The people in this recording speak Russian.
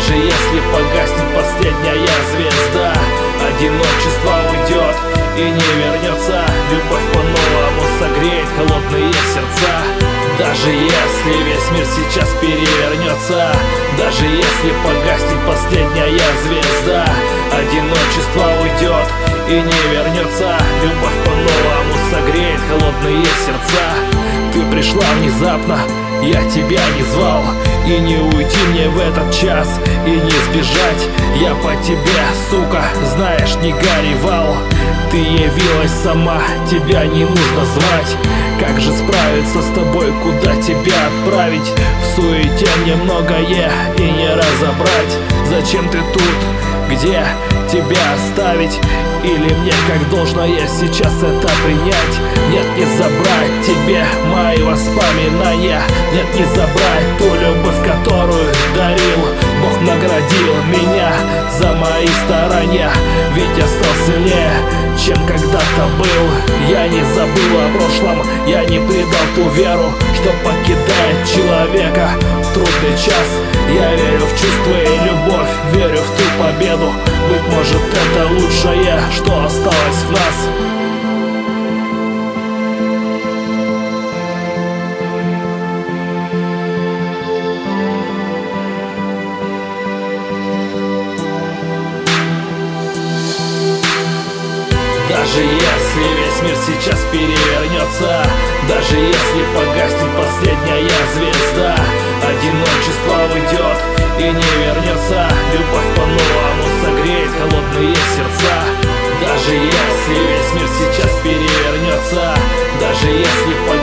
Даже если погаснет последняя звезда, одиночество уйдет и не вернется. Любовь по-новому согреет холодные сердца. Даже если весь мир сейчас перевернется, даже если погаснет последняя звезда, одиночество уйдет и не вернется. Любовь по-новому согреет холодные сердца. Ты пришла внезапно, я тебя не звал, и не уйти мне в этот час, и не сбежать. Я по тебе, сука, знаешь, не горевал. Ты явилась сама, тебя не нужно звать. Как же справиться с тобой, куда тебя отправить? В суете мне многое и не разобрать. Зачем ты тут? Где тебя оставить? Или мне как должно я сейчас это принять? Нет, не забрать тебе мои воспоминания. Нет, не забрать ту любовь, которую дарил. Бог наградил меня за мои старания, ведь я стал сильнее, чем когда-то был. Я не забыл о прошлом, я не предал ту веру, что покидает человека в трудный час. Я верю в чувства и любовь, верю в ту победу. Быть может, это лучшее, что осталось в нас. Даже если весь мир сейчас перевернется, даже если погаснет последняя звезда, одиночество уйдет и не вернется. Любовь по-новому согреет холодные сердца. Даже если весь мир сейчас перевернется, даже если погаснет